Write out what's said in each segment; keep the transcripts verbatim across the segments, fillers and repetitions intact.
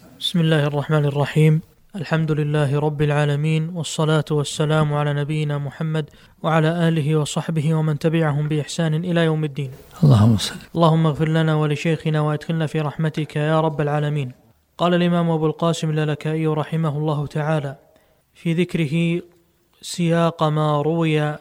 بسم الله الرحمن الرحيم. الحمد لله رب العالمين، والصلاة والسلام على نبينا محمد وعلى آله وصحبه ومن تبعهم بإحسان إلى يوم الدين. اللهم صل. اللهم اغفر لنا ولشيخنا وادخلنا في رحمتك يا رب العالمين. قال الإمام أبو القاسم اللالكائي رحمه الله تعالى في ذكره سياق ما روي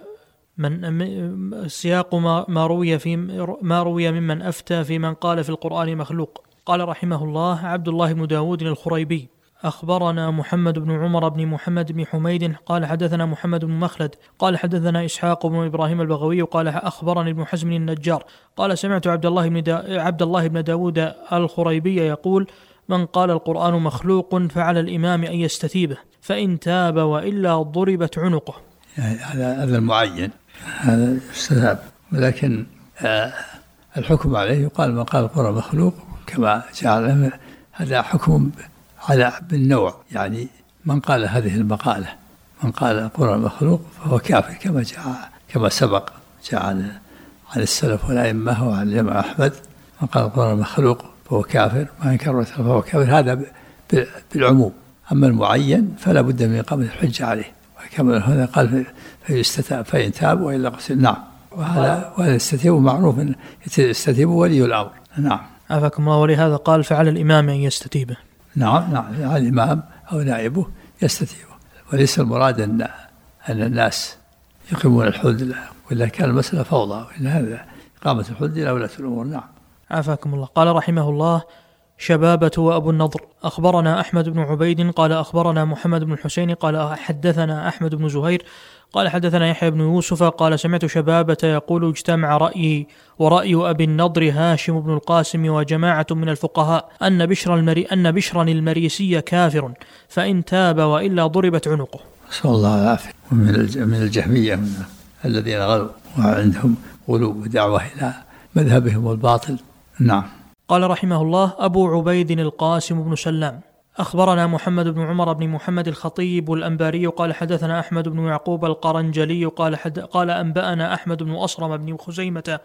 من سياق ما روي في ما روي ممن أفتى في من قال في القرآن مخلوق. قال رحمه الله: عبد الله بن داود الخريبي أخبرنا محمد بن عمر بن محمد بن حميد قال حدثنا محمد بن مخلد قال حدثنا إسحاق بن إبراهيم البغوي قال أخبرني ابن حزم النجار قال سمعت عبد الله بن دا عبد الله بن داود الخريبي يقول: من قال القرآن مخلوق فعلى الإمام أن يستتيبه، فإن تاب وإلا ضربت عنقه. يعني هذا هذا المعين، هذا استتاب، ولكن آه الحكم عليه يقال من قال القرآن مخلوق كما جعل هذا حكم على بالنوع، يعني من قال هذه المقالة من قال القرآن مخلوق فهو كافر كما جاء كما سبق جاء عن عن السلف والأئمة وعن الإمام أحمد. من قال القرآن مخلوق فهو كافر، ما انكر فهو كافر، هذا بالعموم. أما المعين فلا بد من إقامة الحجة عليه، وكما هنا قال فيستتاب فإن تاب وإلا قتل. نعم، وهذا وهذا يستتيب معروف أن يستتيب ولي الأمر. نعم عافاكم الله. ولهذا قال فعلى الإمام أن يستتيبه. نعم نعم على الإمام أو نائبه يستتيبه، وليس المراد أن أن الناس يقيمون الحدود، ولا كان المسألة فوضى، وإن هذا إقامة الحدود إلى ولاة الأمور. نعم عافاكم الله. قال رحمه الله: شبابة وأبو النضر أخبرنا أحمد بن عبيد قال أخبرنا محمد بن الحسين قال حدثنا أحمد بن زهير قال حدثنا يحيى بن يوسف قال سمعت شبابة يقول: اجتمع رأيي ورأي أبي النضر هاشم بن القاسم وجماعة من الفقهاء أن بشر المري أن بشرا المريسي كافر، فإن تاب وإلا ضربت عنقه. صلى الله العافية. ومن من الجهمية من الذين غلوا وعندهم غلو ودعوة إلى مذهبهم الباطل. نعم. قال رحمه الله: أبو عبيد القاسم بن سلام أخبرنا محمد بن عمر بن محمد الخطيب الأنباري قال حدثنا أحمد بن يعقوب القرنجلي قال حد قال أنبأنا أحمد بن أصرم بن خزيمة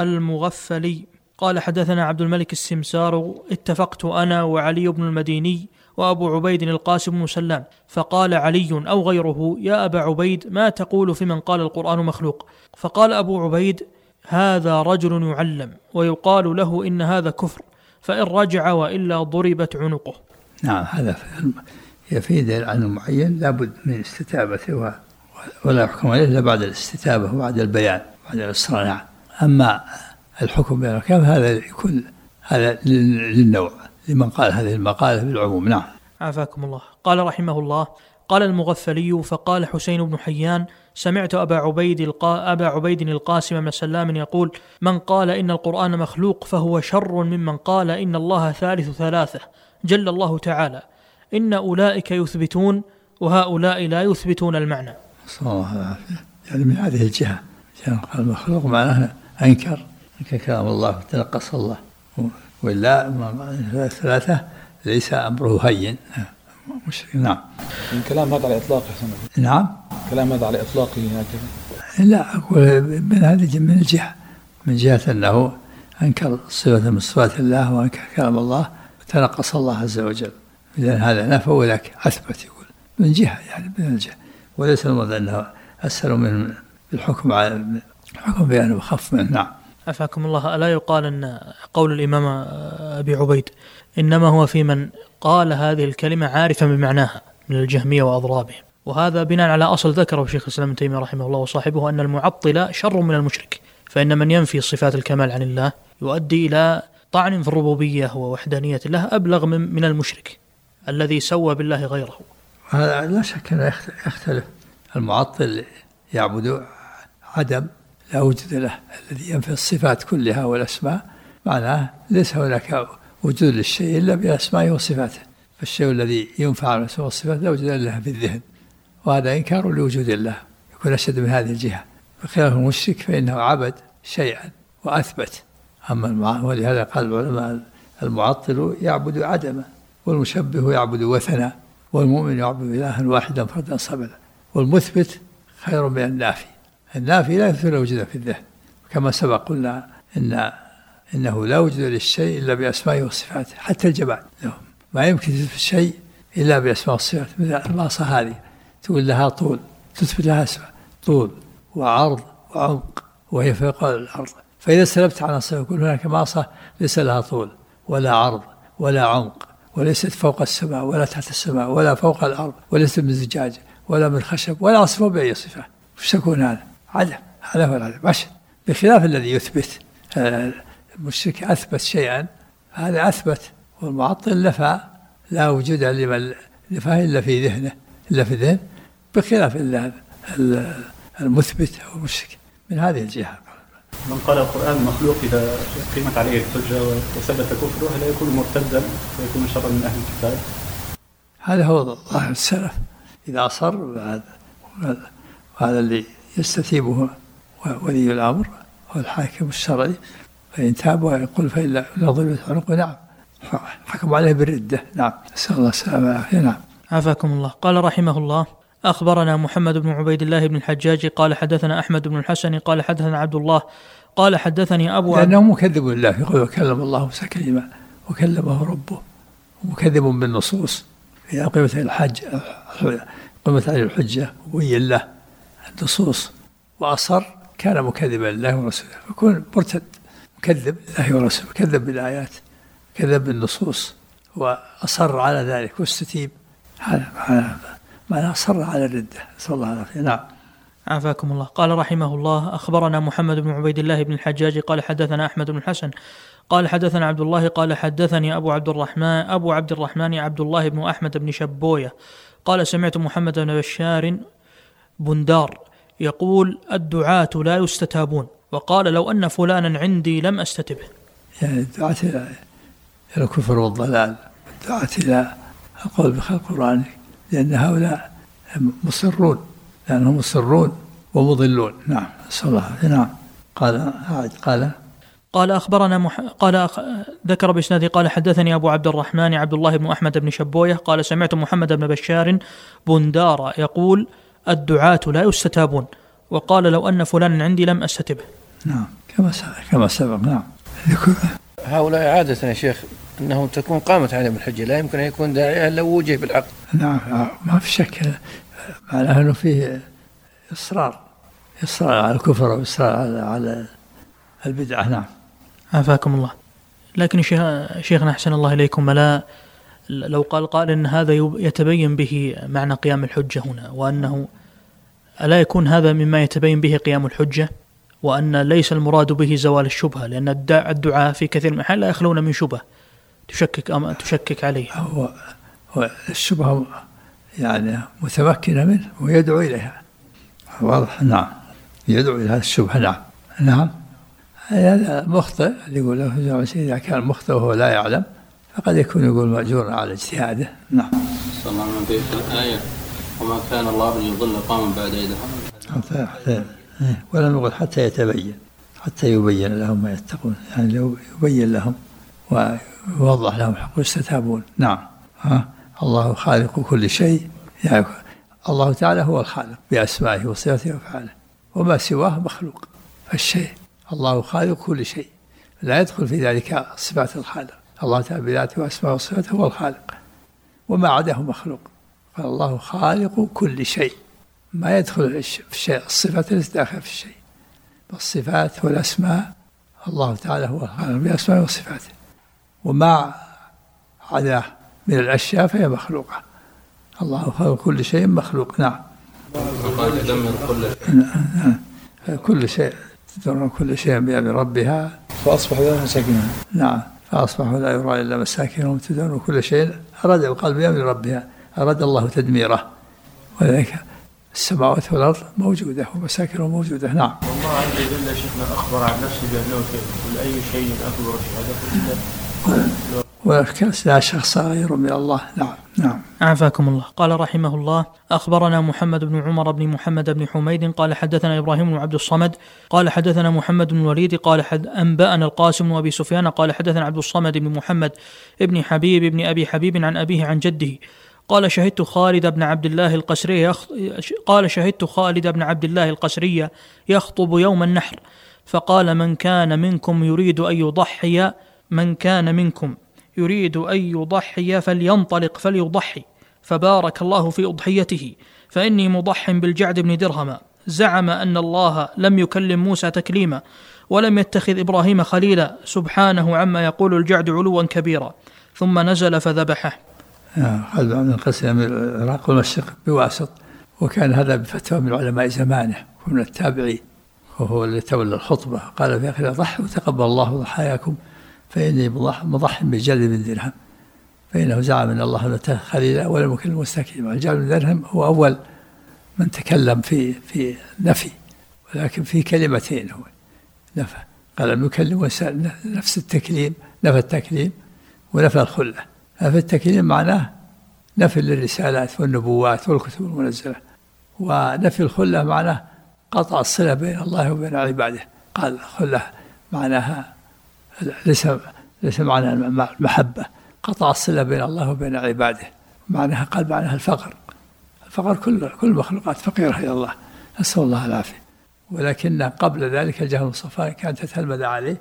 المغفلي قال حدثنا عبد الملك السمسار: اتفقت أنا وعلي بن المديني وأبو عبيد القاسم بن سلام، فقال علي أو غيره: يا أبا عبيد، ما تقول في من قال القرآن مخلوق؟ فقال أبو عبيد: هذا رجل يعلم ويقال له إن هذا كفر، فإن رجع وإلا ضربت عنقه. نعم، هذا يفيد عن المعين لابد من استتابته، ولا يحكم عليه إلا بعد الاستتابة وبعد البيان بعد الإصرار. نعم. أما الحكم بالأحكام هذا يكون هذا للنوع لمن قال هذه المقالة بالعموم. نعم. عافاكم الله. قال رحمه الله: قال المغفلي: فقال حسين بن حيان: سمعت أبا عبيد, القا... أبا عبيد القاسم بن سلام يقول: من قال إن القرآن مخلوق فهو شر ممن قال إن الله ثالث ثلاثة، جل الله تعالى، إن أولئك يثبتون وهؤلاء لا يثبتون المعنى. صلى الله عليه وسلم. يعني من هذه الجهة قال مخلوق معناه أنكر أنكر كلام الله تنقص الله، وإلا ثلاثة ليس أمره هين مشرك. نعم. من كلام هذا على إطلاقه. نعم. كلام هذا على إطلاقه هكذا. لا، أقول من هذه من الجهة من جهة أنه أنكر صفة من صفات الله وأنكر كلام الله وتنقص الله عز وجل، إذن هذا نفى ولك أثبت، يقول من جهة يعني من الجهة، وليس المرضى أنه أسهل من الحكم على الحكم بأنه أخف منه. نعم. أفاكم الله. ألا يقال أن قول الإمام أبي عبيد إنما هو في من قال هذه الكلمة عارفا بمعناها من الجهمية وأضرابهم، وهذا بناء على أصل ذكره شيخ الإسلام ابن تيمية رحمه الله وصاحبه أن المعطل شر من المشرك، فإن من ينفي صفات الكمال عن الله يؤدي إلى طعن في الربوبية ووحدانية الله أبلغ من, من المشرك الذي سوى بالله غيره. هذا لا شك أنه يختلف. المعطل يعبد عدم لا وجود له، الذي ينفي الصفات كلها والأسماء معناه ليس هناك وجود للشيء إلا بأسمائه وصفاته، فالشيء الذي ينفع على الأسماء والصفات لا وجود له في الذهن، وهذا إنكار لوجود الله، يكون أشد من هذه الجهة. بخلاف المشرك فإنه عبد شيئا وأثبت. أما ولهذا قال العلماء: المعطل يعبد عدما، والمشبه يعبد وثنا، والمؤمن يعبد إلها واحدا فردا صمدا، والمثبت خير من النافي. النافي لا يثبت وجوده في الذهن، كما سبق قلنا إن إنه لا وجود للشيء إلا بأسمائه وصفاته، حتى الجمال لهم ما يمكن تثبت شيء إلا بأسماء والصفات. مثل الماصة هذه تقول لها طول، تثبت لها اسماء طول وعرض وعمق وهي فوق الأرض. فإذا سلبت عن الصفة يقول هناك ماصة ليس لها طول ولا عرض ولا عمق، وليست فوق السماء ولا تحت السماء ولا فوق الأرض، وليست من زجاج ولا من خشب ولا أصفه بأي صفة. وش تكون هذا؟ عدم. هذا هو العدم ماشي. بخلاف الذي يثبت، المشرك أثبت شيئا، هذا أثبت، والمعطل نفى، لا وجود لمن نفاه إلا في ذهنه إلا في ذهن، بخلاف المثبت أو المشرك من هذه الجهة. من قال القرآن مخلوق إذا قيمت عليه الحجة وثبت كفره لا يكون مرتدا ويكون شرا من أهل الكتاب. هذا هو ظاهر السلف، إذا أصر وهذا اللي يستتيبه ولي الأمر هو الحاكم الشرعي، فإن تاب ويقول فإلا ضربت عنقه نعم حكم عليه بالردة. نعم نسأل الله السلامة والعافية. نعم عافاكم الله. قال رحمه الله: أخبرنا محمد بن عبيد الله بن الحجاج قال حدثنا أحمد بن الحسن قال حدثنا عبد الله قال حدثني أبو عبد لأنه مكذب لله، يقول وكلم الله موسى كلمة وكلمه ربه، ومكذب بالنصوص. إذا قيمت الحج قيمت عليه الحجة وبين له النصوص وأصر كان مكذبا لله ورسوله، فيكون مرتد مكذب لله ورسوله، كذب بالآيات، كذب بالنصوص، وأصر على ذلك واستتيب. هذا معناه معناه أصر على الردة. نسأل الله العافية. نعم عافاكم الله. قال رحمه الله: أخبرنا محمد بن عبيد الله بن الحجاج قال حدثنا أحمد بن الحسن قال حدثنا عبد الله قال حدثني أبو عبد الرحمن أبو عبد الرحمن عبد الله بن أحمد بن شبوية قال سمعت محمد بن بشار بندار يقول: الدعاة لا يستتابون، وقال: لو أن فلانا عندي لم أستتبه. يعني الدعاة إلى الكفر والضلال، الدعاة إلى القول بخلق القرآن، لأن هؤلاء مصرون، لأنهم مصرون ومضلون. نعم نسأل الله. نعم قال قال قال أخبرنا مح... قال أخ... ذكر بإسناده قال حدثني أبو عبد الرحمن عبد الله بن أحمد بن شبوية قال سمعت محمد بن بشار بندار يقول: الدعاة لا يستتابون، وقال: لو أن فلان عندي لم أستتبه. نعم كما سبق كما سبق. نعم هؤلاء عادة يا شيخ أنه تكون قامت عليهم الحجة، لا يمكن أن يكون داعية لو وجه بالحق. نعم ما في شك، معناه أنه فيه إصرار إصرار على الكفر وإصرار على على البدعة. نعم عافاكم الله. لكن شيخنا أحسن الله إليكم، لا لو قال قال إن هذا يتبين به معنى قيام الحجة هنا، وأنه ألا يكون هذا مما يتبين به قيام الحجة، وأن ليس المراد به زوال الشبهة، لأن الدعاء في كثير من الأحيان لا يخلون من شبهة تشكك أم تشكك عليه. هو هو الشبهة يعني متمكنة منه ويدعو إليها، واضح. نعم يدعو إلى هذه الشبهة. نعم نعم هذا مخطئ اللي يقول له إذا كان مخطئ وهو لا يعلم فقد يكون يقول مأجور على اجتهاده. نعم صلى الله عليه وسلم في الآية: وما كان الله أن يضل قوما بعد إذ هداهم، حتى ولم يقل حتى يتبين، حتى يبين لهم ما يتقون، يعني لو يبين لهم ويوضح لهم حق يستتابون. نعم ها الله خالق كل شيء، يعني الله تعالى هو الخالق بأسمائه وصفاته وأفعاله، وما سواه مخلوق. فالشيء الله خالق كل شيء، لا يدخل في ذلك صفات الخالق. الله تعالى بذاته وأسمائه وصفاته هو الخالق، وما عداه مخلوق. فالله خالق كل شيء، ما يدخل في الشيء الصفات ليست داخل في الشيء، الصفات والأسماء الله تعالى هو الخالق بأسمائه وصفاته، وما عداه من الأشياء فهي مخلوقة. الله خالق كل شيء مخلوق. نعم كل شيء تدر كل شيء بأمر ربها فأصبح لا مساكنها. نعم فأصبحوا لا يرى إلا مساكنهم تدر كل شيء. أراد القلب بأمر ربها، أراد الله تدميره، ولذلك السماوات والأرض موجودة ومساكنه موجودة. نعم والله عز وجل شيخنا أخبر عن نفسه بأنه كل أي شيء أكبر في هذا وكأس لا شخص غير من الله. نعم نعم عافاكم الله. قال رحمه الله: أخبرنا محمد بن عمر بن محمد بن حميد قال حدثنا إبراهيم بن عبد الصمد قال حدثنا محمد بن الوليد قال حد أنبأنا القاسم بن أبي سفيان قال حدثنا عبد الصمد بن محمد بن حبيب بن أبي حبيب عن أبيه عن جده قال شهدت خالد بن عبد الله القسري يخ... قال شهدت خالد بن عبد الله القسري يخطب يوم النحر فقال: من كان منكم يريد أن يضحي من كان منكم يريد أن يضحي فلينطلق فليضحي، فبارك الله في أضحيته، فإني مضح بالجعد بن درهم. زعم أن الله لم يكلم موسى تكليما ولم يتخذ إبراهيم خليلا، سبحانه عما يقول الجعد علوا كبيرا، ثم نزل فذبحه. خالد بن القسري من العراق والمشرق بواسط، وكان هذا بفتوى من علماء زمانه ومن التابعين، وهو الذي تولى الخطبة. قال في آخر: ضحوا تقبل الله ضحاياكم فإني مضح بالجعد بن درهم، فإنه زعم أن الله لم يتخذ خليلا ولم يكلم موسى تكليما. الجعد بن درهم هو أول من تكلم في في نفي، ولكن في كلمتين هو نفى. قال لم يكلم موسى نفس التكليم، نفى التكليم ونفى الخلة. نفى التكليم معناه نفي للرسالات والنبوات والكتب المنزلة، ونفي الخلة معناه قطع الصلة بين الله وبين عباده. قال الخلة معناها ليس ليس معناها المحبة، قطع الصلة بين الله وبين عباده، معناها قال معناها الفقر. الفقر كل كل المخلوقات فقيرة إلى الله، نسأل الله العافية. ولكن قبل ذلك الجهم بن صفوان كانت تتلمذ عليه،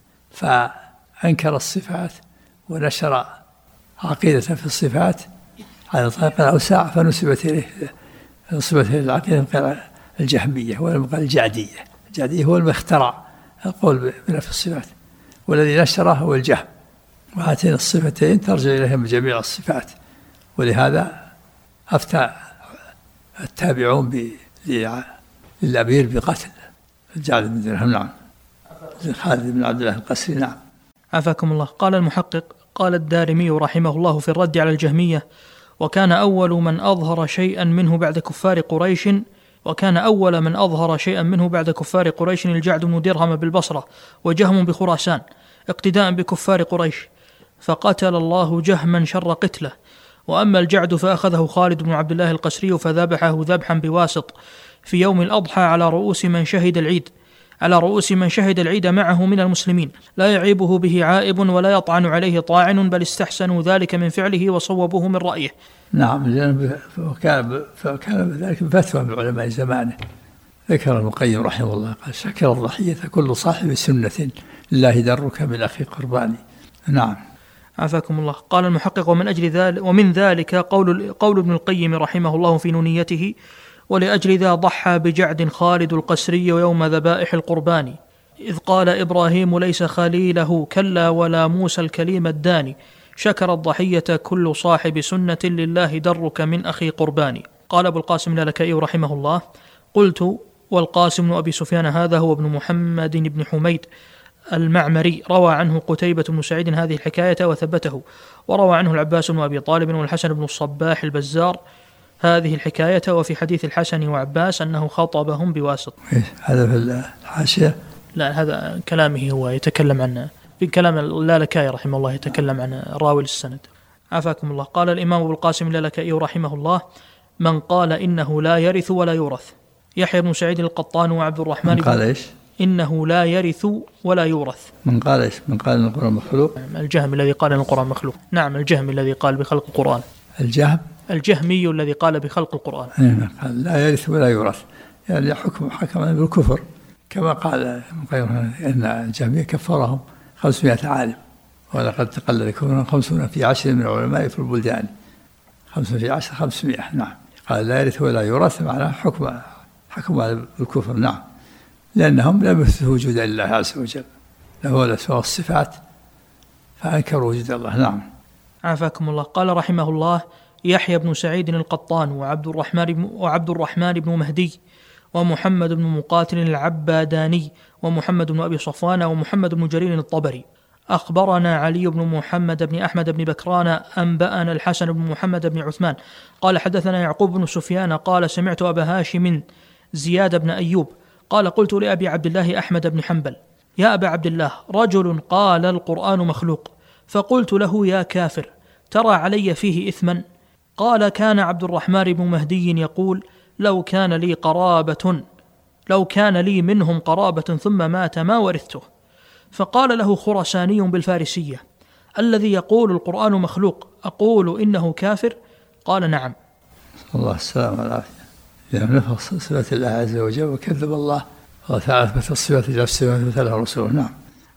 فأنكر الصفات ونشر عقيدة في الصفات على طريق أوسع، فنسبت إليه نسبت إليه العقيدة الجهمية ولم قال الجعدية. الجعدية هو اللي اخترع القول بنفي الصفات، والذي نشره هو الجهم. وهاتين الصفتين ترجع إليهم جميع الصفات، ولهذا أفتى التابعون للأمير بقتل الجعد بن درهم. نعم. خالد بن عبد الله القسري. نعم. عافاكم الله. قال المحقق: قال الدارمي رحمه الله في الرد على الجهمية: وكان أول من أظهر شيئا منه بعد كفار قريش وكان أول من أظهر شيئا منه بعد كفار قريش الجعد بن درهم بالبصرة، وجهم بخراسان، اقتداء بكفار قريش، فقتل الله جهما شر قتله. وأما الجعد فأخذه خالد بن عبد الله القسري فذبحه ذبحا بواسط في يوم الأضحى على رؤوس من شهد العيد على رؤوس من شهد العيد معه من المسلمين، لا يعيبه به عائب ولا يطعن عليه طاعن، بل استحسنوا ذلك من فعله وصوبوه من رأيه. نعم. فكان فكان ذلك بفتوى من علماء زمانه. ذكر ابن القيم رحمه الله قال: شكر الضحية كل صاحب سنة لله درك من أخي قرباني. نعم. عافاكم الله. قال المحقق: ومن أجل ذلك ومن ذلك قول قول ابن القيم رحمه الله في نونيته: ولأجل ذا ضحى بجعد خالد القسري يوم ذبائح القربان، إذ قال إبراهيم ليس خليله كلا ولا موسى الكليم الداني، شكر الضحية كل صاحب سنة لله درك من أخي قرباني. قال أبو القاسم اللالكائي رحمه الله: قلت: والقاسم بن أبي سفيان هذا هو ابن محمد بن حميد المعمري، روى عنه قتيبة بن سعيد هذه الحكاية وثبته، وروى عنه العباس بن أبي طالب والحسن بن الصباح البزار هذه الحكاية، وفي حديث الحسن وعباس أنه خاطبهم بواسط. هذا في الحاشية؟ لا، هذا كلامه هو يتكلم عن في كلام اللالكائي رحمه الله، يتكلم عن راوي السند. عافاكم الله. قال الإمام أبو القاسم اللالكائي رحمه الله: من قال إنه لا يرث ولا يورث. يحيى بن سعيد القطان وعبد الرحمن من قال إيش؟ إنه لا يرث ولا يورث. من قال إيش؟ من قال إن القرآن مخلوق؟ الجهم الذي قال إن القرآن مخلوق. نعم، الجهم الذي قال بخلق القرآن. الجهم؟ الجهمي الذي قال بخلق القرآن. قال لا يرث ولا يورث، يعني حكم حكم بالكفر، كما قال إن الجهمية كفرهم خمسمائة عالم، ولقد تقلد كفرهم خمسون في عشر من العلماء في البلدان. خمسون في عشر خمسمائة. نعم. قال لا يرث ولا يورث معناه حكم حكم بالكفر. نعم. لأنهم لم يثبتوا وجود الله عز وجل، له الأسماء والصفات، فأنكروا وجود الله. نعم. عافاكم الله. قال رحمه الله: يحيى بن سعيد القطان وعبد الرحمن وعبد الرحمن بن مهدي ومحمد بن مقاتل العباداني ومحمد بن أبي صفوان ومحمد بن جرير الطبري. أخبرنا علي بن محمد بن أحمد بن بكران أنبأنا الحسن بن محمد بن عثمان قال حدثنا يعقوب بن سفيان قال سمعت أبا هاشم زياد بن أيوب قال قلت لأبي عبد الله أحمد بن حنبل: يا أبا عبد الله، رجل قال القرآن مخلوق، فقلت له: يا كافر، ترى علي فيه إثما؟ قال: كان عبد الرحمن بن مهدي يقول: لو كان لي قرابة لو كان لي منهم قرابة ثم مات ما ورثته. فقال له خرساني بالفارسية: الذي يقول القرآن مخلوق أقول إنه كافر؟ قال: نعم. الله السلام والعافية. إذا نفى صفات الله عز وجل وكذب الله وثبت الصفات لنفسه وثبت له رسوله. نعم.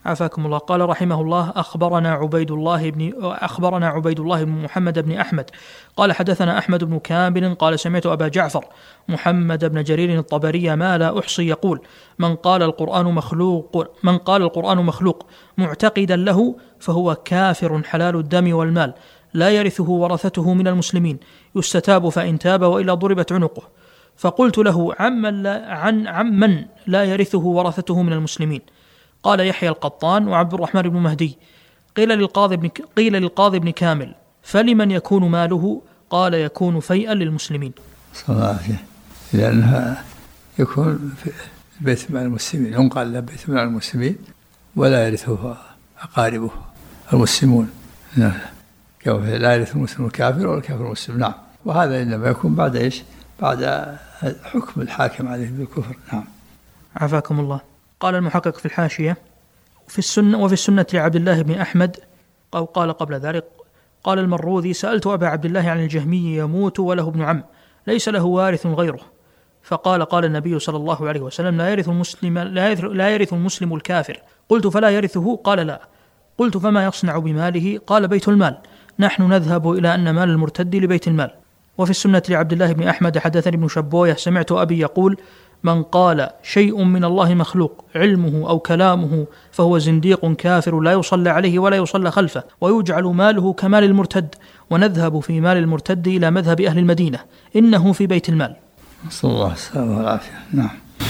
عافاكم الله. قال رحمه الله: أخبرنا عبيد الله بن أخبرنا عبيد الله بن محمد بن أحمد قال حدثنا أحمد بن كامل قال سمعت أبا جعفر محمد بن جرير الطبري ما لا أحصي يقول: من قال القرآن مخلوق من قال القرآن مخلوق معتقدا له فهو كافر حلال الدم والمال، لا يرثه ورثته من المسلمين، يستتاب فإن تاب وإلا ضربت عنقه. فقلت له: عمن لا, عن عمن لا يرثه ورثته من المسلمين؟ قال يحيى القطان وعبد الرحمن بن مهدي. قيل للقاضي بن قيل للقاضي بن كامل: فلمن يكون ماله؟ قال: يكون فيئا للمسلمين. صلى الله عليه وسلم، لأنها يكون في بيت مال المسلمين، ينقل له بيت مال المسلمين ولا يرثه أقاربه المسلمون، لا يرث المسلم الكافر ولا الكافر المسلم. نعم. وهذا إنما يكون بعد إيش؟ بعد حكم الحاكم عليه بالكفر. نعم. عافاكم الله. قال المحقق في الحاشية: في السنة وفي السنة لعبد الله بن أحمد، أو قال قبل ذلك، قال المروذي: سألت أبا عبد الله عن الجهمي يموت وله ابن عم ليس له وارث غيره، فقال: قال النبي صلى الله عليه وسلم: لا يرث المسلم لا يرث, لا يرث المسلم الكافر. قلت: فلا يرثه؟ قال: لا. قلت: فما يصنع بماله؟ قال: بيت المال، نحن نذهب إلى أن مال المرتد لبيت المال. وفي السنة لعبد الله بن أحمد حدثني ابن شبوية سمعت أبي يقول: من قال شيء من الله مخلوق علمه أو كلامه فهو زنديق كافر لا يصلى عليه ولا يصلى خلفه، ويجعل ماله كمال المرتد، ونذهب في مال المرتد إلى مذهب أهل المدينة، إنه في بيت المال. صلى الله عليه والعافية. نعم.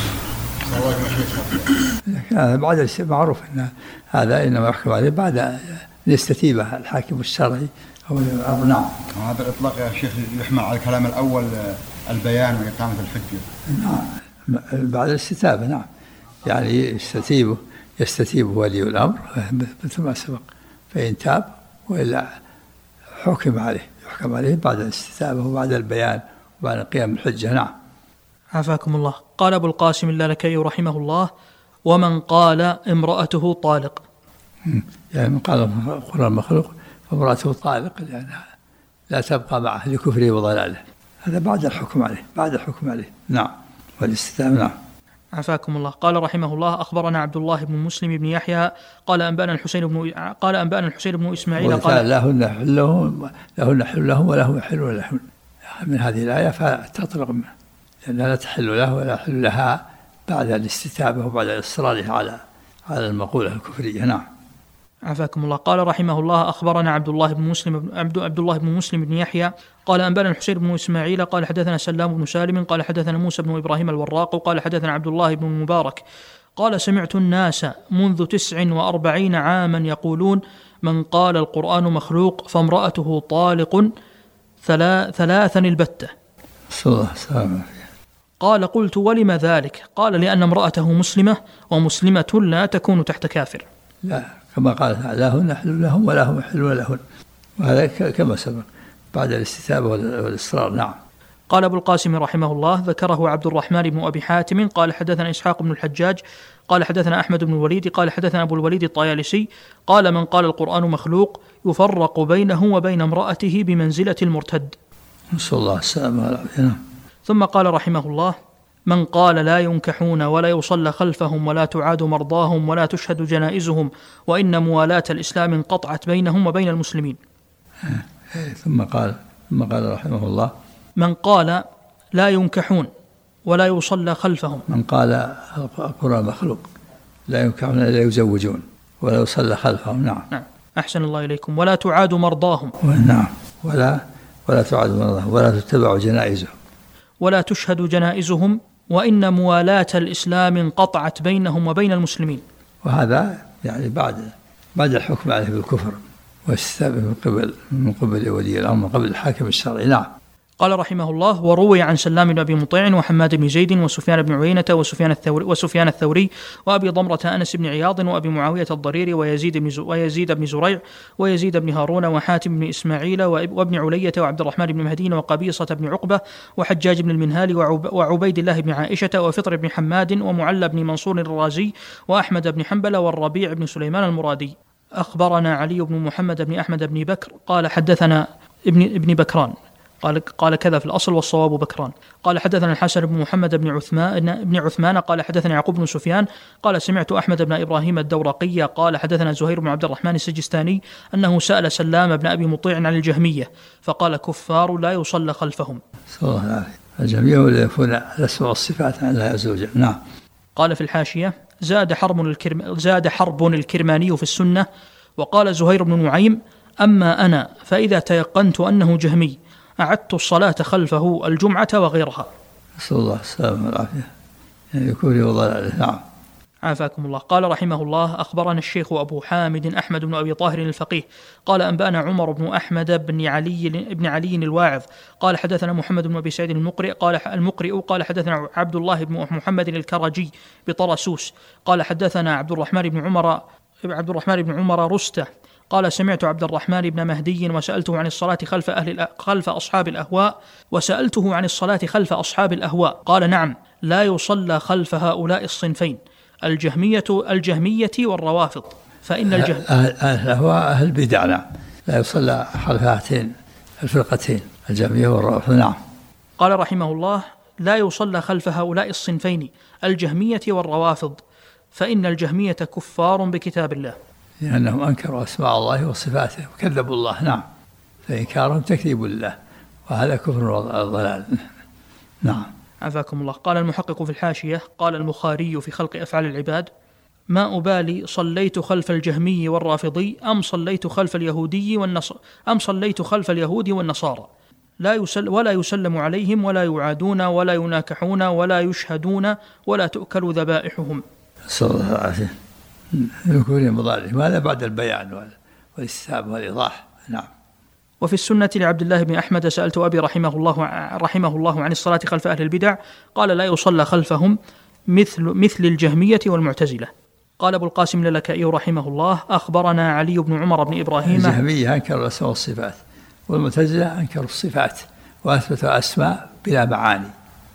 هذا بعد معروف أن هذا إنما يحكم عليه بعد يستتيبه الحاكم الشرعي أو الأمر. نعم. وهذا الإطلاق يا شيخ يحمل على الكلام الأول البيان وإقامة الحجة. نعم. بعد الاستتابة. نعم. يعني يستتيبه يستتيب ولي الأمر مثل ما سبق، فإن تاب وإلا حكم عليه يحكم عليه بعد الاستتابة وبعد البيان وبعد قيام الحجة. نعم. عافاكم الله. قال أبو القاسم اللالكائي رحمه الله: ومن قال امرأته طالق، يعني من قال القرآن مخلوق فامرأته طالق لأنها لا تبقى معه لكفره وضلاله، هذا بعد الحكم عليه بعد الحكم عليه. نعم. والاستتابة. نعم. عافاكم الله. قال رحمه الله: أخبرنا عبد الله بن مسلم بن يحيى قال أنبأنا الحسين بن قال أنبأنا الحسين بن إسماعيل قال: لهن حل لهم لهن حل لهم ولهم يحلون لهن. من هذه الآية فتطلق منه، لأنها لا تحل له ولا يحل لها بعد الاستتابة وبعد إصرارها على على المقولة الكفرية. نعم. عافاكم الله. قال رحمه الله: أخبرنا عبد الله بن مسلم عبد عبد الله بن مسلم بن يحيى قال أنبأنا الحسين بن إسماعيل قال حدثنا سلام بن سالم قال حدثنا موسى بن إبراهيم الوراق قال حدثنا عبد الله بن المبارك قال: سمعت الناس منذ تسع وأربعين عاما يقولون: من قال القرآن مخلوق فامرأته طالق ثلاثا البتة. صلى الله عليه وسلم. قال: قلت: ولم ذلك؟ قال: لأن امرأته مسلمة، ومسلمة لا تكون تحت كافر. لا، كما قال: لا هن حل لهم ولا هم يحلون لهن، وهذا كما سبق بعد الاستتابة والإصرار. نعم. قال أبو القاسم رحمه الله: ذكره عبد الرحمن بن أبي حاتم قال حدثنا إسحاق بن الحجاج قال حدثنا أحمد بن الوليد قال حدثنا أبو الوليد الطيالسي قال: من قال القرآن مخلوق يفرق بينه وبين امرأته بمنزلة المرتد. نسأل الله السلامة والعافية. ثم قال رحمه الله: من قال لا ينكحون ولا يصلى خلفهم ولا تعاد مرضاهم ولا تشهد جنائزهم وإن موالاة الإسلام انقطعت بينهم وبين المسلمين. ثم قال ثم قال رحمه الله: من قال لا ينكحون ولا يصلى خلفهم. من قال القرآن مخلوق لا ينكحون لا يزوجون ولا يصلى خلفهم. نعم. نعم. أحسن الله إليكم. ولا تعاد مرضاهم. نعم. ولا ولا تعاد مرضاهم ولا تتبع جنائزهم ولا تشهد جنائزهم وإن موالاة الإسلام انقطعت بينهم وبين المسلمين. وهذا يعني بعد بعد الحكم عليه بالكفر واستتابه من قبل من قبل ولي الأمر من قبل الحاكم الشرعي. نعم. قال رحمه الله: وروي عن سلام بن أبي مطيع وحماد بن زيد وسفيان بن عيينة وسفيان الثوري وسفيان الثوري وأبي ضمرة أنس بن عياض وأبي معاوية الضريري ويزيد بن ويزيد بن زريع ويزيد بن هارون وحاتم بن إسماعيل وابن علية وعبد الرحمن بن مهدين وقبيصة بن عقبة وحجاج بن المنهال وعبيد الله بن عائشة وفطر بن حماد ومعلى بن منصور الرازي وأحمد بن حنبل والربيع بن سليمان المرادي. أخبرنا علي بن محمد بن أحمد بن بكر قال حدثنا ابن ابن بكران قال قال كذا في الأصل والصواب بكران. قال حدثنا الحسن بن محمد بن عثمان بن عثمان قال حدثنا يعقوب بن سفيان قال سمعت أحمد بن إبراهيم الدورقي قال حدثنا زهير بن عبد الرحمن السجستاني أنه سأل سلام بن أبي مطيع عن الجهمية فقال كفار لا يصلى خلفهم. صلى الله عليه وسلم. الجهمية ولا يكون الأسماء والصفات عن الله عز وجل. نعم. قال في الحاشية زاد حرب الكرم زاد حرب الكرماني في السنة وقال زهير بن نعيم أما أنا فإذا تيقنت أنه جهمي أعدت الصلاة خلفه الجمعة وغيرها. صلى الله السلام والعافية. يعني يكون وضلاله. نعم. عافاكم الله. قال رحمه الله أخبرنا الشيخ أبو حامد أحمد بن أبي طاهر الفقيه قال أنبأنا عمر بن أحمد بن علي بن علي الواعظ قال حدثنا محمد بن أبي سعيد المقرئ قال المقرئ قال حدثنا عبد الله بن محمد الكرجي بطرسوس قال حدثنا عبد الرحمن بن عمر عبد الرحمن بن عمر رسته قال سمعت عبد الرحمن بن مهدي وسألته عن الصلاة خلف أهل خلف أصحاب الأهواء وسألته عن الصلاة خلف أصحاب الأهواء قال نعم لا يصلى خلف هؤلاء الصنفين الجهمية الجهمية والروافض فإن الجهم أهل الأهواء أهل البدع. نعم. لا يصلى خلف هاتين الفرقتين الجهمية والروافض. نعم. قال رحمه الله لا يصلى خلف هؤلاء الصنفين الجهمية والروافض فإن الجهمية كفار بكتاب الله لأنهم أنكروا أسماء الله وصفاته وكذبوا الله. نعم. فإنكارهم تكذيب الله وهذا كفر وضلال. نعم. عافاكم الله. قال المحقق في الحاشية قال البخاري في خلق أفعال العباد ما أبالي صليت خلف الجهمي والرافضي أم صليت خلف اليهودي والنص أم صليت خلف اليهود والنصارى لا يسل ولا يسلم عليهم ولا يعادون ولا يناكحون ولا يشهدون ولا تؤكل ذبائحهم. صلى الله عليه وسلم. يكون مضارع ماذا بعد البيان والاستتابة والإيضاح. نعم. وفي السنة لعبد الله بن أحمد سألت أبي رحمه الله رحمه الله عن الصلاة خلف أهل البدع قال لا يصلى خلفهم مثل مثل الجهمية والمعتزلة. قال أبو القاسم اللالكائي رحمه الله أخبرنا علي بن عمر بن إبراهيم الجهمية أنكروا الأسماء والصفات والمعتزلة أنكروا الصفات وأثبتوا أسماء بلا معاني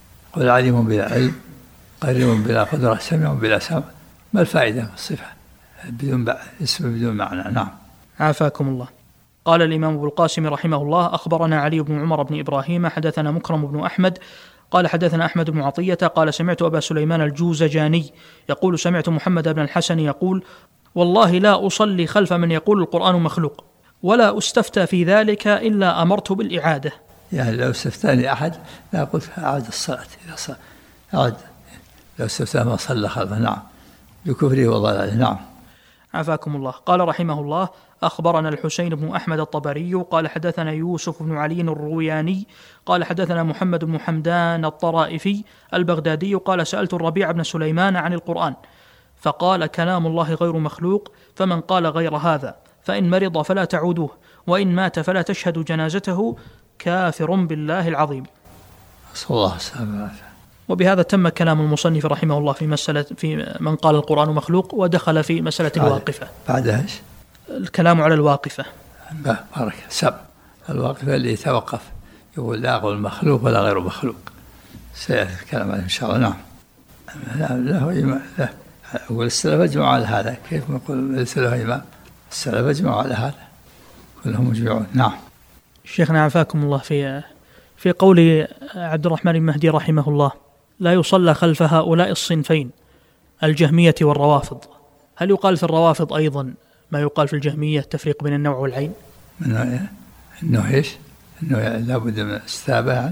قل عليم بلا علم قريب بلا قدرة سميع بلا سمع ما الفائدة من الصفة بدون اسم بدون معنى. نعم. عافاكم الله. قال الإمام أبو القاسم رحمه الله أخبرنا علي بن عمر بن إبراهيم حدثنا مكرم بن أحمد قال حدثنا أحمد بن عطية قال سمعت أبا سليمان الجوزجاني يقول سمعت محمد بن الحسن يقول والله لا أصلي خلف من يقول القرآن مخلوق ولا أستفتى في ذلك إلا أمرت بالإعادة. يعني لو استفتاني أحد لا قلت أعد الصلاة إذا صلى أعد لو استفتى ما صلى خلفه. نعم. بكفره وضلاله. نعم. عافاكم الله. قال رحمه الله أخبرنا الحسين بن أحمد الطبري قال حدثنا يوسف بن علي الروياني قال حدثنا محمد بن حمدان الطرائفي البغدادي قال سألت الربيع بن سليمان عن القرآن فقال كلام الله غير مخلوق فمن قال غير هذا فإن مرض فلا تعودوه وإن مات فلا تشهد جنازته كافر بالله العظيم. صلى الله عليه وسلم. وبهذا تم كلام المصنف رحمه الله في مسألة في من قال القرآن مخلوق ودخل في مسألة الواقفة. بعدها ايش؟ الكلام على الواقفة. بارك سب الواقفة اللي يتوقف يقول لا أقول مخلوق ولا غير مخلوق سيأتي الكلام عليه إن شاء الله. نعم. لا لا هو إمام لا أقول السلف أجمعوا على هذا كيف نقول السلف إمام السلف أجمعوا على هذا كلهم مجمعون. نعم. شيخنا عافاكم الله في في قول عبد الرحمن بن مهدي رحمه الله لا يصلى خلف هؤلاء الصنفين الجهمية والروافض هل يقال في الروافض أيضا ما يقال في الجهمية تفريق بين النوع والعين؟ إنه إيش؟ إنه لابد من استتابة يعني.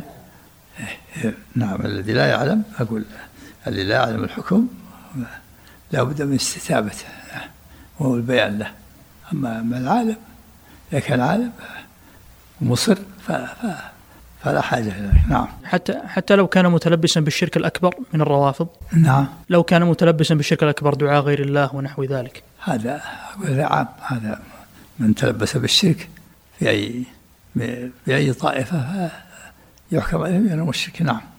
نعم. الذي لا يعلم أقول الذي لا يعلم الحكم لابد من استتابته وهو البيان له. أما ما العالم إذا كان عالم مصر فلا حاجة إلى ذلك. نعم. حتى حتى لو كان متلبسا بالشرك الأكبر من الروافض. نعم. لو كان متلبسا بالشرك الأكبر دعاء غير الله ونحو ذلك. هذا هذا عام. هذا من تلبس بالشرك في أي في أي طائفة يحكم عليه بأنه مشرك. نعم.